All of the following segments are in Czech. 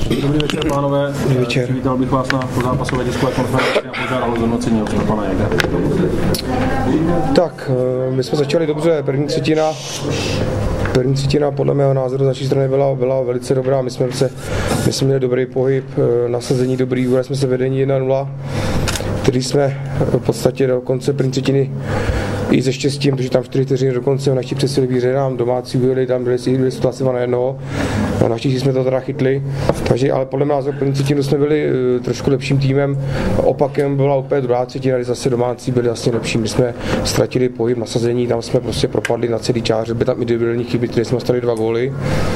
Dobrý večer, pánové. Dobrý večer. Vítal bych vás na pozápasové tiskové konferenci a požádal o zhodnocení od pana Jägra. Tak, my jsme začali dobře. První třetina podle mého názoru z naší strany byla velice dobrá. My jsme měli dobrý pohyb, nasazení dobrý, uhrali jsme se vedení 1-0, který jsme v podstatě do konce první třetiny i se štěstím, protože tam 4 vteřiny do konce naši přesili výhře nám domácí ujeli, tam byli situace na jednoho. A naštěstí jsme to teda chytli, takže ale podle mě první třetinu jsme byli trošku lepším týmem, opakem byla opět druhá třetina, kdy zase domácí byli vlastně lepší, my jsme ztratili pohyb, nasazení, tam jsme prostě propadli na celý čáře, byly tam individuální chyby, které jsme dostali 2 góly.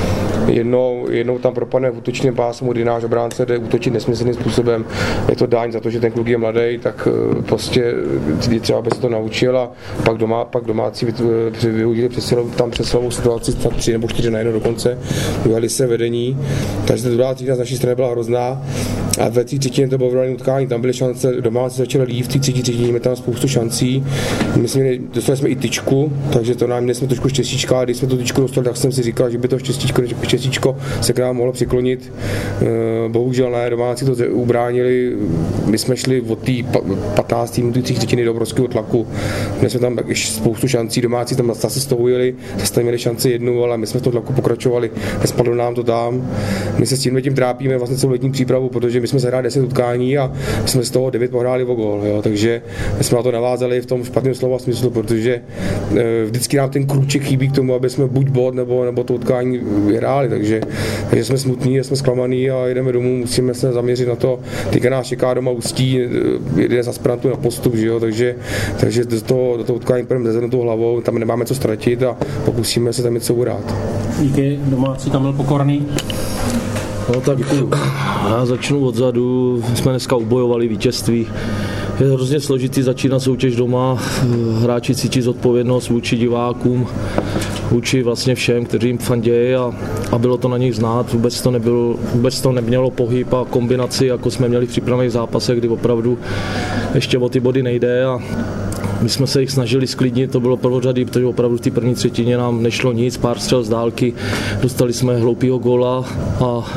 Jednou tam propadne v útočném pásmu, kdy náš obránce jde útočit nesmyslným způsobem. Je to daň za to, že ten kluk je mladý, tak prostě třeba by se to naučil a pak domácí vyhodili přesilovou situaci 3 nebo 4 na 1 dokonce. Vyhali se vedení, takže ta druhá třetina z naší strany byla hrozná. A ve té třetině to bylo vyrovnané utkání, tam byly šance, domácí začali líp, v té třetí třetině máme tam spoustu šancí. Dostali jsme i tyčku, takže to nám jsme trošku štěstíčka, a když jsme tu tyčku dostali, tak jsem si říkal, že by to štěstíčko se k nám mohlo přiklonit. Bohužel ne, domácí to ubránili, my jsme šli od té 15. minuty 3 třetiny do obrovského tlaku. Měli jsme tam ještě spoustu šancí, domácí tam zase stoujili, zase měli šanci 1, ale my jsme v tom tlaku pokračovali, nespadlo nám to tam. My se s tím trávíme vlastně celou letní přípravu, protože my jsme zahráli 10 utkání a jsme z toho 9 pohráli o gól, jo, takže jsme na to navázali v tom špatném slova smyslu, protože vždycky nám ten krůček chybí k tomu, aby jsme buď bod nebo to utkání vyhráli, takže jsme smutní, jsme zklamaný a jedeme domů, musíme se zaměřit na to. Teďka nás čeká doma Ústí, jde za Aspirantu na postup, že jo, takže do toho utkání půjdeme zezednutou hlavou, tam nemáme co ztratit a pokusíme se tam něco uhrát. Díky, domácí tam byl pokorný. No tak já začnu odzadu, jsme dneska ubojovali vítězství. Je hrozně složitý začínat soutěž doma, hráči cítí zodpovědnost vůči divákům, vůči vlastně všem, kteří jim fandějí a bylo to na nich znát, vůbec to nemělo pohyb a kombinaci, jako jsme měli v přípravných zápasech, kdy opravdu ještě o ty body nejde a my jsme se jich snažili sklidnit, to bylo prvořadý, protože opravdu v té první třetině nám nešlo nic, pár střel z dálky, dostali jsme hloupýho góla a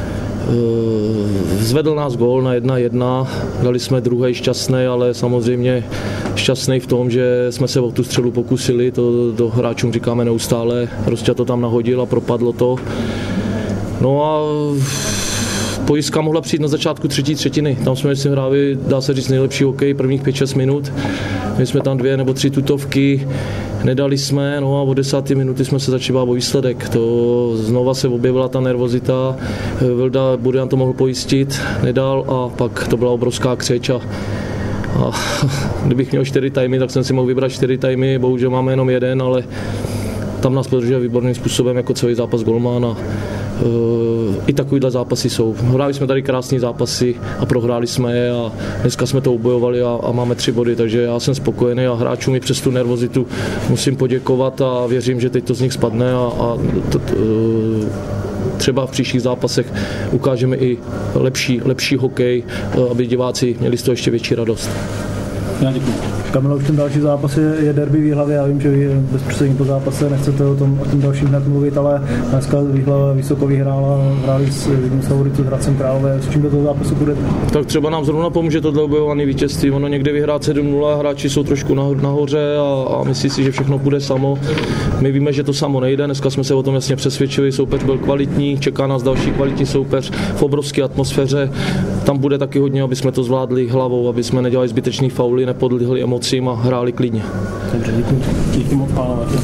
zvedl nás gól na 1-1, dali jsme druhý šťastný, ale samozřejmě šťastný v tom, že jsme se o tu střelu pokusili, to hráčům říkáme neustále, prostě to tam nahodil a propadlo to. No a pojistka mohla přijít na začátku třetí třetiny, tam jsme si hráli, dá se říct, nejlepší hokej prvních 5-6 minut, my jsme tam 2 nebo 3 tutovky, nedali jsme, no a od 10. minuty jsme se začali bát o výsledek. To znova se objevila ta nervozita, Vilda Burian to mohl pojistit, nedal a pak to byla obrovská křeč a kdybych měl 4 tajmy, tak jsem si mohl vybrat 4 tajmy, bohužel máme jenom 1, ale tam nás podržel výborným způsobem jako celý zápas golman a i takovýhle zápasy jsou. Hráli jsme tady krásné zápasy a prohráli jsme je a dneska jsme to ubojovali a máme 3 body, takže já jsem spokojený a hráčům i přes tu nervozitu musím poděkovat a věřím, že teď to z nich spadne a třeba v příštích zápasech ukážeme i lepší hokej, aby diváci měli z toho ještě větší radost. Já děkuji. Kamilo, už ten další zápas je derby v Jihlavě, já vím, že vy bezprostředně po zápase nechcete o tom dalším hned mluvit, ale dneska Jihlava vysoko hráli s jedním z favoritů s Hradcem Králové, s čím do toho zápasu budete? Tak třeba nám zrovna pomůže tohle obojované vítězství, ono někde vyhrát 7-0, hráči jsou trošku nahoře a myslí si, že všechno půjde samo. My víme, že to samo nejde, dneska jsme se o tom jasně přesvědčili, soupeř byl kvalitní, čeká nás další kvalitní soupeř v obrovské atmosféře, tam bude taky hodně, aby jsme to zvládli hlavou, aby jsme nedělali zbytečný fauly, nepodlihli emocím a hráli klidně. Dobře, díky moc, pánové.